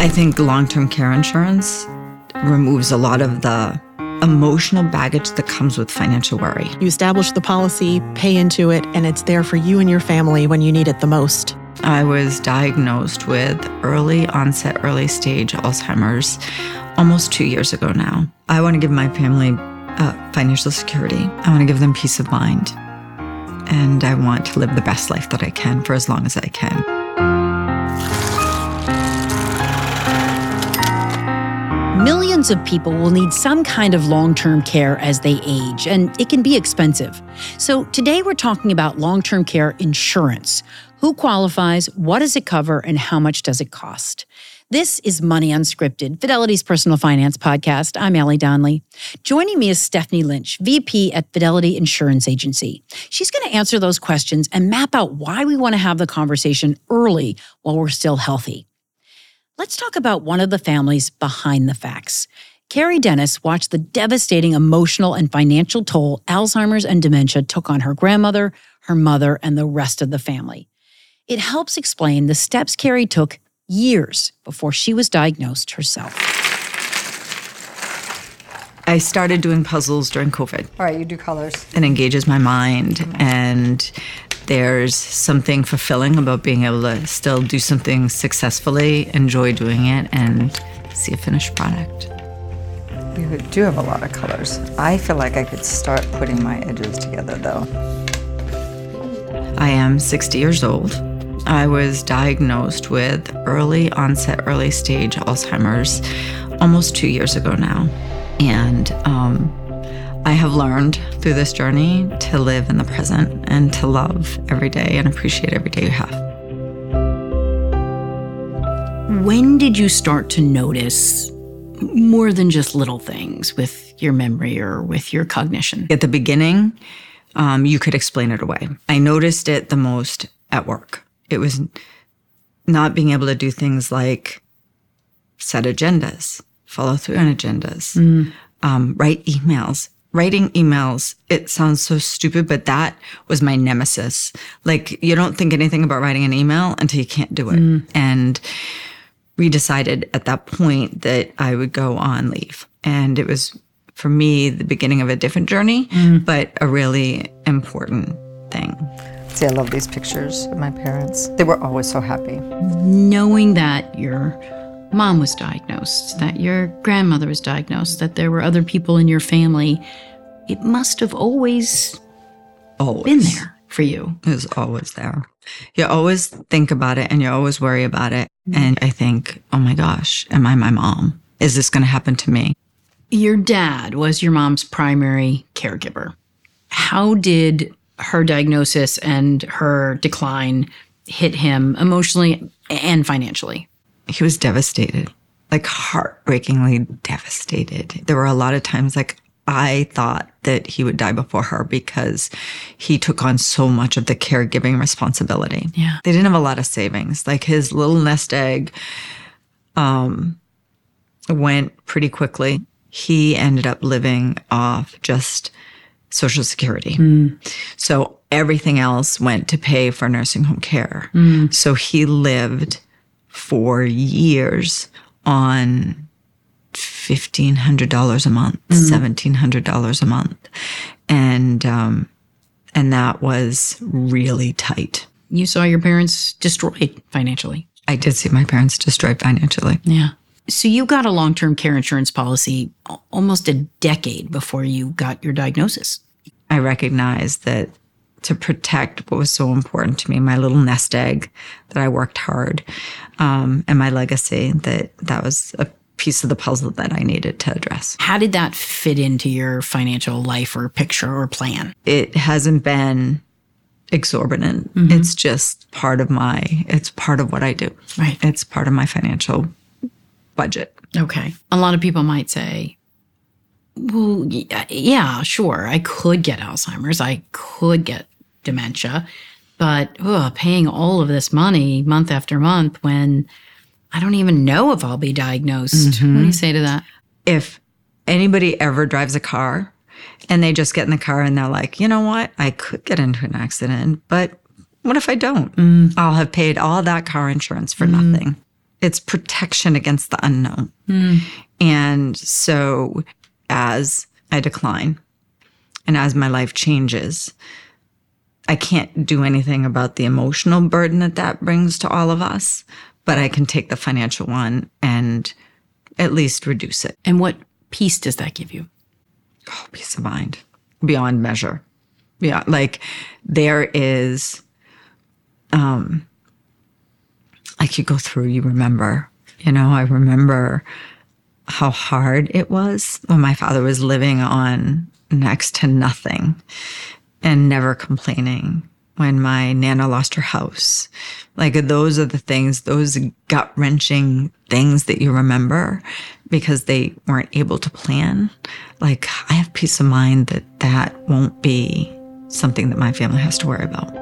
I think long-term care insurance removes a lot of the emotional baggage that comes with financial worry. You establish the policy, pay into it, and it's there for you and your family when you need it the most. I was diagnosed with early onset, early stage Alzheimer's almost 2 years ago now. I want to give my family financial security. I want to give them peace of mind. And I want to live the best life that I can for as long as I can. Millions of people will need some kind of long-term care as they age, and it can be expensive. So today we're talking about long-term care insurance. Who qualifies, what does it cover, and how much does it cost? This is Money Unscripted, Fidelity's personal finance podcast. I'm Allie Donnelly. Joining me is Stephanie Lynch, VP at Fidelity Insurance Agency. She's going to answer those questions and map out why we want to have the conversation early while we're still healthy. Let's talk about one of the families behind the facts. Carrie Dennis watched the devastating emotional and financial toll Alzheimer's and dementia took on her grandmother, her mother, and the rest of the family. It helps explain the steps Carrie took years before she was diagnosed herself. I started doing puzzles during COVID. All right, you do colors. It engages my mind, and there's something fulfilling about being able to still do something successfully, enjoy doing it, and see a finished product. You do have a lot of colors. I feel like I could start putting my edges together, though. I am 60 years old. I was diagnosed with early onset, early stage Alzheimer's almost 2 years ago now. And I have learned through this journey to live in the present and to love every day and appreciate every day you have. When did you start to notice more than just little things with your memory or with your cognition? At the beginning, you could explain it away. I noticed it the most at work. It was not being able to do things like set agendas, follow through on agendas, write emails. Writing emails, it sounds so stupid, but that was my nemesis. Like, you don't think anything about writing an email until you can't do it. And we decided at that point that I would go on leave. And it was, for me, the beginning of a different journey, but a really important thing. See, I love these pictures of my parents. They were always so happy. Knowing that your mom was diagnosed, that your grandmother was diagnosed, that there were other people in your family, it must have always been there for you. It was always there. You always think about it and you always worry about it. And I think, oh my gosh, am I my mom? Is this going to happen to me? Your dad was your mom's primary caregiver. How did her diagnosis and her decline hit him emotionally and financially? He was devastated, like heartbreakingly devastated. There were a lot of times like I thought that he would die before her because he took on so much of the caregiving responsibility. Yeah. They didn't have a lot of savings. Like his little nest egg went pretty quickly. He ended up living off just Social Security. So everything else went to pay for nursing home care. So he lived for years on $1,500 a month, $1,700 a month. And that was really tight. You saw your parents destroyed financially. I did see my parents destroyed financially. Yeah. So you got a long-term care insurance policy almost a decade before you got your diagnosis. I recognized that to protect what was so important to me, my little nest egg, that I worked hard, and my legacy, that was a piece of the puzzle that I needed to address. How did that fit into your financial life or picture or plan? It hasn't been exorbitant. It's just it's part of what I do. Right. It's part of my financial budget. Okay. A lot of people might say, well, yeah, sure, I could get Alzheimer's, I could get dementia, but paying all of this money month after month when I don't even know if I'll be diagnosed. What do you say to that? If anybody ever drives a car and they just get in the car and they're like, you know what, I could get into an accident, but what if I don't? I'll have paid all that car insurance for nothing. It's protection against the unknown. And so as I decline and as my life changes, I can't do anything about the emotional burden that brings to all of us, but I can take the financial one and at least reduce it. And what peace does that give you? Oh, peace of mind beyond measure. Yeah, like there is, I could go through, you remember, I remember how hard it was when my father was living on next to nothing and never complaining. When my Nana lost her house. Like those are the things, those gut-wrenching things that you remember because they weren't able to plan. Like I have peace of mind that won't be something that my family has to worry about.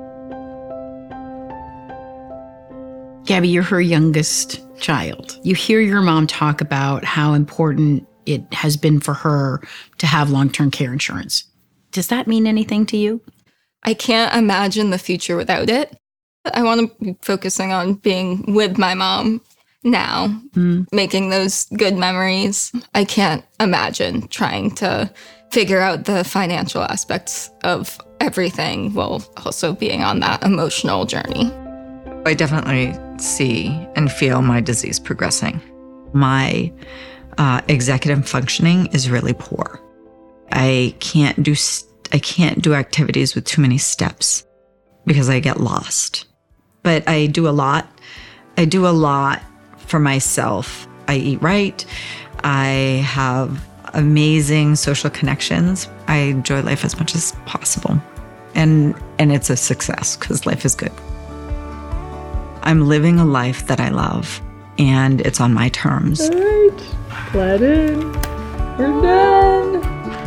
Gabby, you're her youngest child. You hear your mom talk about how important it has been for her to have long-term care insurance. Does that mean anything to you? I can't imagine the future without it. I want to be focusing on being with my mom now, making those good memories. I can't imagine trying to figure out the financial aspects of everything while also being on that emotional journey. I definitely see and feel my disease progressing. My executive functioning is really poor. I can't do activities with too many steps because I get lost. But I do a lot. I do a lot for myself. I eat right. I have amazing social connections. I enjoy life as much as possible. And it's a success because life is good. I'm living a life that I love and it's on my terms. All right, glad in. We're done.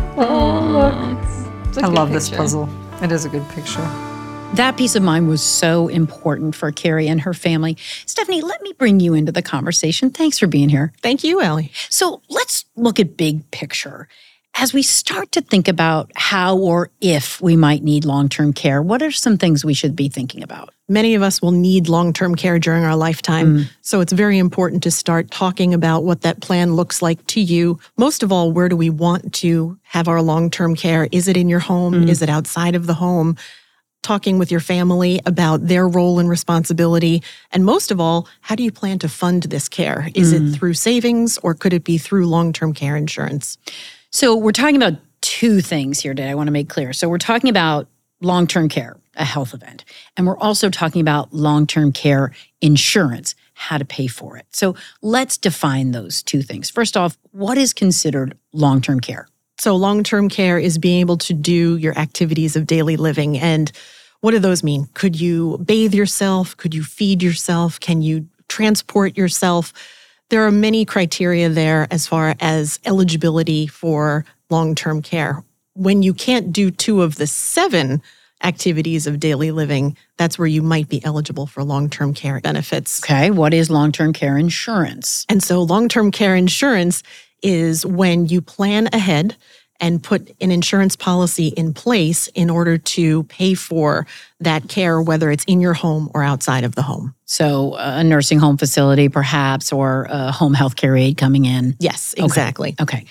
Oh, look. I love this puzzle. It is a good picture. That peace of mind was so important for Carrie and her family. Stephanie, let me bring you into the conversation. Thanks for being here. Thank you, Ellie. So let's look at big picture. As we start to think about how or if we might need long-term care, what are some things we should be thinking about? Many of us will need long-term care during our lifetime, so it's very important to start talking about what that plan looks like to you. Most of all, where do we want to have our long-term care? Is it in your home? Is it outside of the home? Talking with your family about their role and responsibility. And most of all, how do you plan to fund this care? Is it through savings or could it be through long-term care insurance? So we're talking about two things here today I want to make clear. So we're talking about long-term care, a health event, and we're also talking about long-term care insurance, how to pay for it. So let's define those two things. First off, what is considered long-term care? So long-term care is being able to do your activities of daily living. And what do those mean? Could you bathe yourself? Could you feed yourself? Can you transport yourself? There are many criteria there as far as eligibility for long-term care. When you can't do 2 of the 7 activities of daily living, that's where you might be eligible for long-term care benefits. Okay, what is long-term care insurance? And so long-term care insurance is when you plan ahead and put an insurance policy in place in order to pay for that care, whether it's in your home or outside of the home. So a nursing home facility perhaps, or a home health care aide coming in? Yes, exactly. Okay.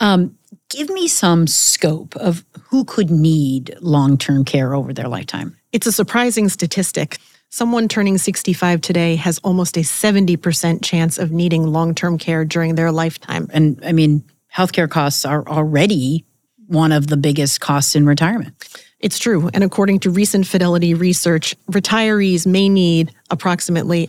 Give me some scope of who could need long-term care over their lifetime. It's a surprising statistic. Someone turning 65 today has almost a 70% chance of needing long-term care during their lifetime. And I mean, healthcare costs are already one of the biggest costs in retirement. It's true. And according to recent Fidelity research, retirees may need approximately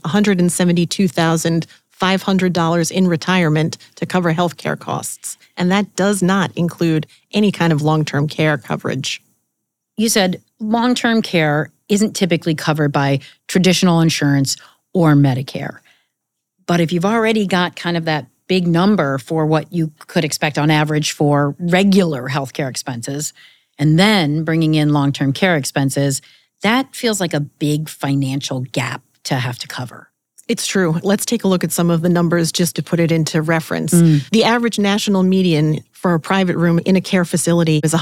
$172,500 in retirement to cover healthcare costs. And that does not include any kind of long-term care coverage. You said long-term care isn't typically covered by traditional insurance or Medicare. But if you've already got kind of that big number for what you could expect on average for regular healthcare expenses, and then bringing in long-term care expenses, that feels like a big financial gap to have to cover. It's true. Let's take a look at some of the numbers just to put it into reference. The average national median for a private room in a care facility is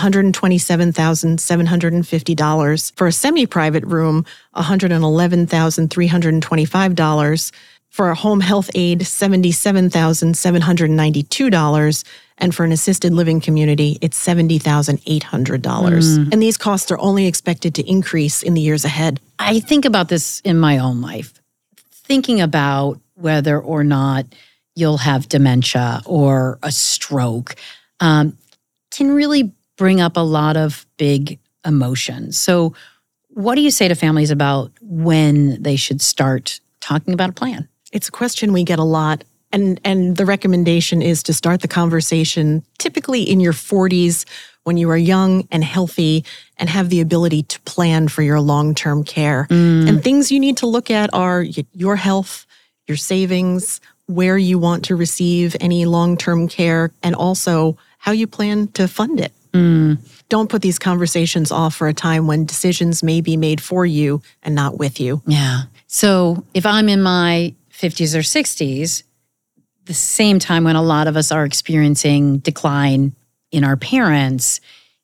$127,750. For a semi-private room, $111,325. For a home health aid, $77,792. And for an assisted living community, it's $70,800. And these costs are only expected to increase in the years ahead. I think about this in my own life, thinking about whether or not you'll have dementia or a stroke can really bring up a lot of big emotions. So what do you say to families about when they should start talking about a plan? It's a question we get a lot. And the recommendation is to start the conversation typically in your 40s when you are young and healthy and have the ability to plan for your long-term care. And things you need to look at are your health, your savings, where you want to receive any long-term care, and also how you plan to fund it. Don't put these conversations off for a time when decisions may be made for you and not with you. Yeah. So if I'm in my 50s or 60s, the same time when a lot of us are experiencing decline in our parents,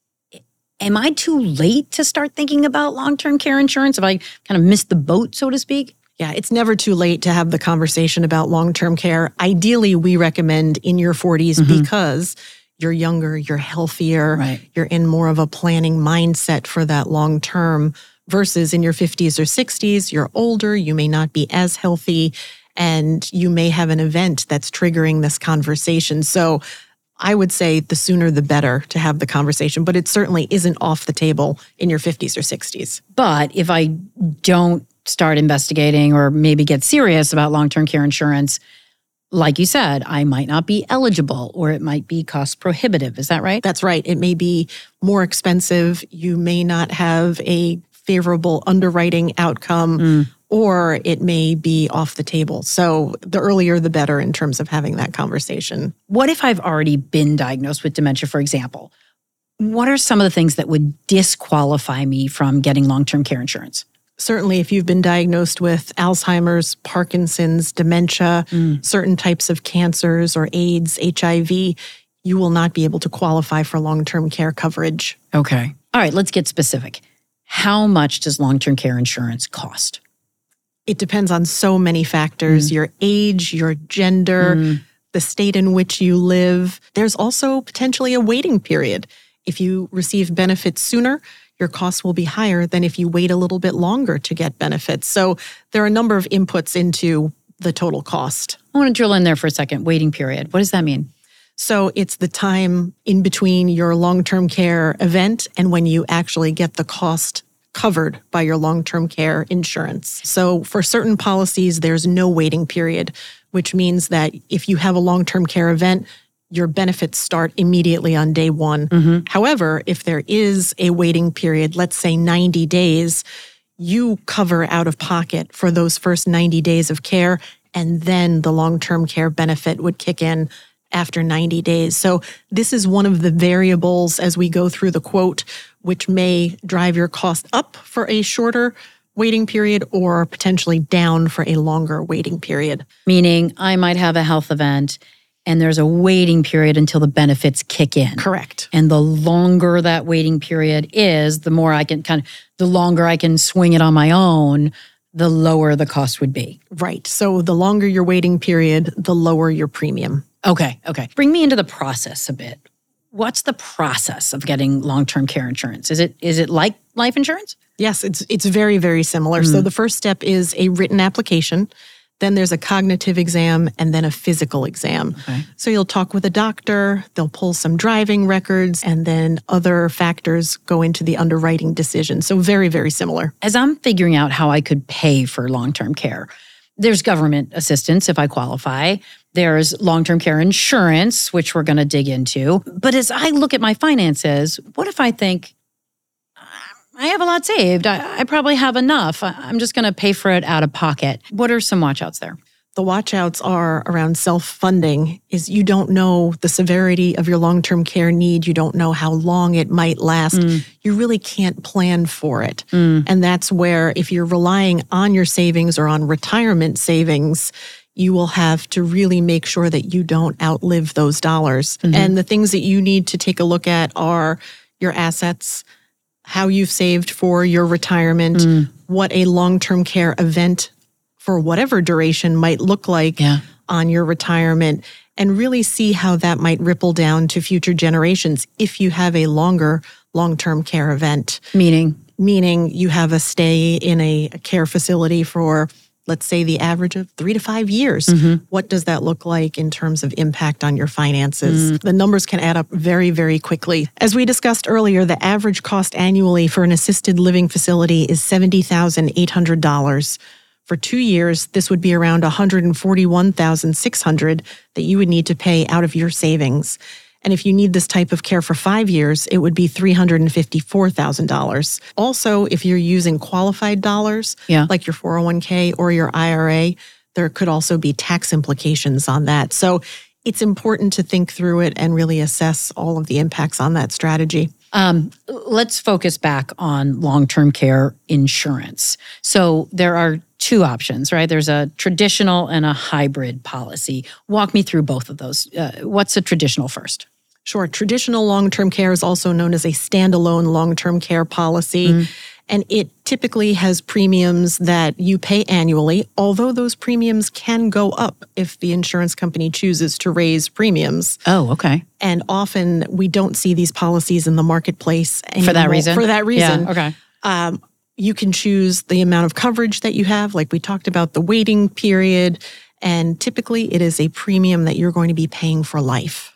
am I too late to start thinking about long-term care insurance? Have I kind of missed the boat, so to speak? Yeah, it's never too late to have the conversation about long-term care. Ideally, we recommend in your 40s because you're younger, you're healthier, Right. You're in more of a planning mindset for that long term versus in your 50s or 60s, you're older, you may not be as healthy, and you may have an event that's triggering this conversation. So I would say the sooner the better to have the conversation, but it certainly isn't off the table in your 50s or 60s. But if I don't start investigating or maybe get serious about long-term care insurance, like you said, I might not be eligible or it might be cost prohibitive. Is that right? That's right. It may be more expensive. You may not have a favorable underwriting outcome, or it may be off the table. So the earlier, the better in terms of having that conversation. What if I've already been diagnosed with dementia, for example? What are some of the things that would disqualify me from getting long-term care insurance? Certainly, if you've been diagnosed with Alzheimer's, Parkinson's, dementia, certain types of cancers or AIDS, HIV, you will not be able to qualify for long-term care coverage. Okay. All right, let's get specific. How much does long-term care insurance cost? It depends on so many factors, your age, your gender, the state in which you live. There's also potentially a waiting period. If you receive benefits sooner, your costs will be higher than if you wait a little bit longer to get benefits. So there are a number of inputs into the total cost. I want to drill in there for a second. Waiting period. What does that mean? So it's the time in between your long-term care event and when you actually get the cost covered by your long-term care insurance. So for certain policies, there's no waiting period, which means that if you have a long-term care event, your benefits start immediately on day one. However, if there is a waiting period, let's say 90 days, you cover out of pocket for those first 90 days of care, and then the long-term care benefit would kick in after 90 days. So this is one of the variables as we go through the quote, which may drive your cost up for a shorter waiting period or potentially down for a longer waiting period. Meaning I might have a health event and there's a waiting period until the benefits kick in. Correct. And the longer that waiting period is, the more I can the longer I can swing it on my own, the lower the cost would be. Right. So the longer your waiting period, the lower your premium. Okay. Bring me into the process a bit. What's the process of getting long-term care insurance? Is it like life insurance? Yes, it's very, very similar. So the first step is a written application. Then there's a cognitive exam and then a physical exam. Okay. So you'll talk with a doctor, they'll pull some driving records, and then other factors go into the underwriting decision. So very, very similar. As I'm figuring out how I could pay for long-term care, there's government assistance if I qualify. There's long-term care insurance, which we're going to dig into. But as I look at my finances, what if I think, I have a lot saved. I probably have enough. I'm just going to pay for it out of pocket. What are some watchouts there? The watchouts are around self-funding is you don't know the severity of your long-term care need. You don't know how long it might last. You really can't plan for it. And that's where if you're relying on your savings or on retirement savings, you will have to really make sure that you don't outlive those dollars. And the things that you need to take a look at are your assets, how you've saved for your retirement, what a long-term care event for whatever duration might look like on your retirement, and really see how that might ripple down to future generations if you have a longer long-term care event. Meaning you have a stay in a care facility for, let's say, the average of 3 to 5 years. What does that look like in terms of impact on your finances? The numbers can add up very, very quickly. As we discussed earlier, the average cost annually for an assisted living facility is $70,800. For 2 years, this would be around $141,600 that you would need to pay out of your savings. And if you need this type of care for 5 years, it would be $354,000. Also, if you're using qualified dollars, like your 401k or your IRA, there could also be tax implications on that. So it's important to think through it and really assess all of the impacts on that strategy. Let's focus back on long-term care insurance. So there are two options, right? There's a traditional and a hybrid policy. Walk me through both of those. What's a traditional first? Sure. Traditional long-term care is also known as a standalone long-term care policy. And it typically has premiums that you pay annually, although those premiums can go up if the insurance company chooses to raise premiums. Oh, okay. And often we don't see these policies in the marketplace anymore. For that reason? For that reason. Yeah, okay. You can choose the amount of coverage that you have, like we talked about, the waiting period, and typically it is a premium that you're going to be paying for life.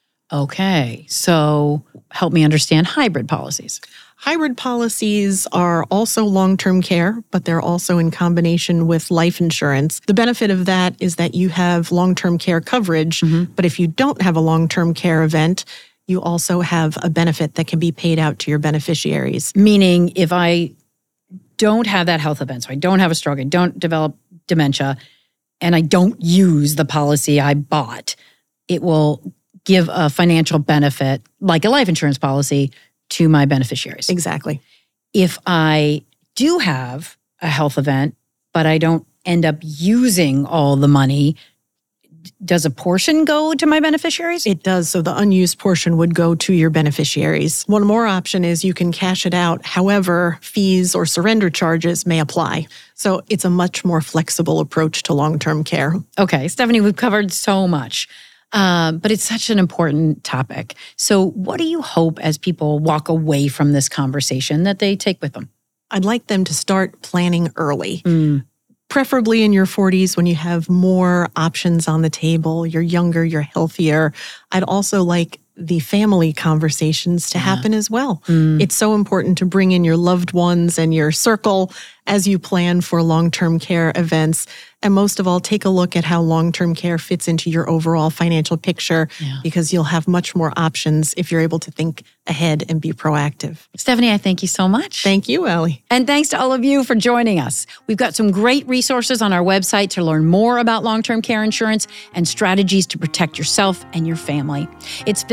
Okay, so help me understand hybrid policies. Hybrid policies are also long-term care, but they're also in combination with life insurance. The benefit of that is that you have long-term care coverage, but if you don't have a long-term care event, you also have a benefit that can be paid out to your beneficiaries. Meaning if I don't have that health event, so I don't have a stroke, I don't develop dementia, and I don't use the policy I bought, it will give a financial benefit, like a life insurance policy, to my beneficiaries. Exactly. If I do have a health event, but I don't end up using all the money, does a portion go to my beneficiaries? It does. So the unused portion would go to your beneficiaries. One more option is you can cash it out. However, fees or surrender charges may apply. So it's a much more flexible approach to long-term care. Okay, Stephanie, we've covered so much. But it's such an important topic. So what do you hope as people walk away from this conversation that they take with them? I'd like them to start planning early, preferably in your 40s when you have more options on the table. You're younger, you're healthier. I'd also like the family conversations to happen as well. It's so important to bring in your loved ones and your circle as you plan for long-term care events. And most of all, take a look at how long-term care fits into your overall financial picture, because you'll have much more options if you're able to think ahead and be proactive. Stephanie, I thank you so much. Thank you, Allie. And thanks to all of you for joining us. We've got some great resources on our website to learn more about long-term care insurance and strategies to protect yourself and your family. It's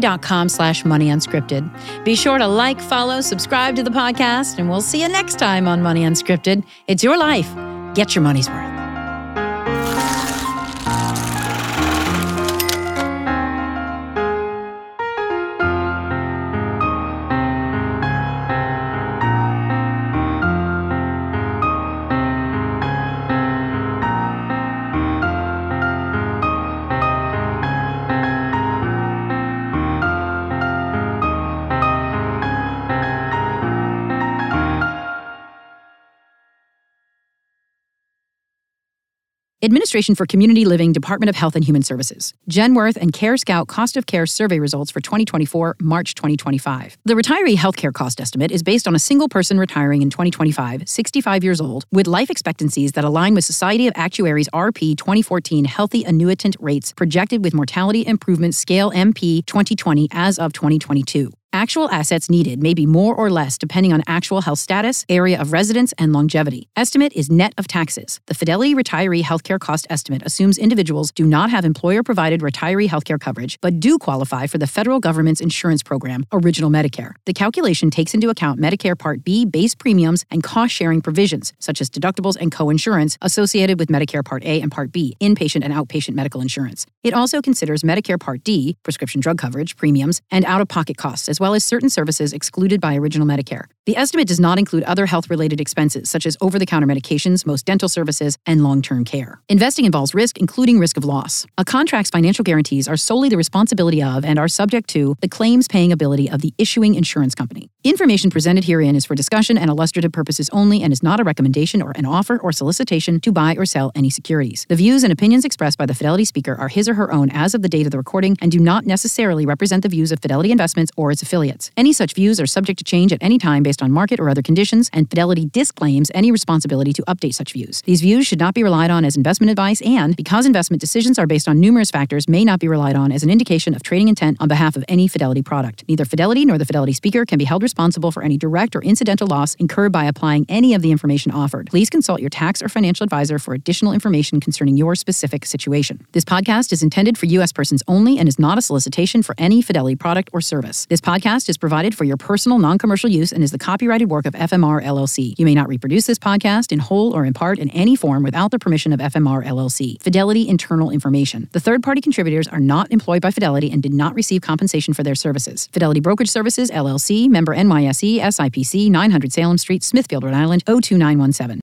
fidelity.com/moneyunscripted. Be sure to like, follow, subscribe to the podcast, and we'll see you next time on Money Unscripted. It's your life. Get your money's worth. Administration for Community Living, Department of Health and Human Services. Genworth and CareScout Cost of Care Survey Results for 2024, March 2025. The retiree healthcare cost estimate is based on a single person retiring in 2025, 65 years old, with life expectancies that align with Society of Actuaries RP 2014 Healthy Annuitant Rates projected with Mortality Improvement Scale MP 2020 as of 2022. Actual assets needed may be more or less depending on actual health status, area of residence, and longevity. Estimate is net of taxes. The Fidelity Retiree Healthcare Cost Estimate assumes individuals do not have employer-provided retiree healthcare coverage, but do qualify for the federal government's insurance program, Original Medicare. The calculation takes into account Medicare Part B base premiums and cost-sharing provisions, such as deductibles and co-insurance associated with Medicare Part A and Part B, inpatient and outpatient medical insurance. It also considers Medicare Part D, prescription drug coverage, premiums, and out-of-pocket costs, as well as certain services excluded by Original Medicare. The estimate does not include other health-related expenses, such as over-the-counter medications, most dental services, and long-term care. Investing involves risk, including risk of loss. A contract's financial guarantees are solely the responsibility of and are subject to the claims-paying ability of the issuing insurance company. Information presented herein is for discussion and illustrative purposes only and is not a recommendation or an offer or solicitation to buy or sell any securities. The views and opinions expressed by the Fidelity speaker are his or her own as of the date of the recording and do not necessarily represent the views of Fidelity Investments or its affiliates. Any such views are subject to change at any time based on market or other conditions, and Fidelity disclaims any responsibility to update such views. These views should not be relied on as investment advice and, because investment decisions are based on numerous factors, may not be relied on as an indication of trading intent on behalf of any Fidelity product. Neither Fidelity nor the Fidelity speaker can be held responsible for any direct or incidental loss incurred by applying any of the information offered. Please consult your tax or financial advisor for additional information concerning your specific situation. This podcast is intended for U.S. persons only and is not a solicitation for any Fidelity product or service. This podcast is provided for your personal, non-commercial use and is the copyrighted work of FMR LLC. You may not reproduce this podcast in whole or in part in any form without the permission of FMR LLC. Fidelity internal information. The third-party contributors are not employed by Fidelity and did not receive compensation for their services. Fidelity Brokerage Services, LLC, member NYSE, SIPC, 900 Salem Street, Smithfield, Rhode Island, 02917.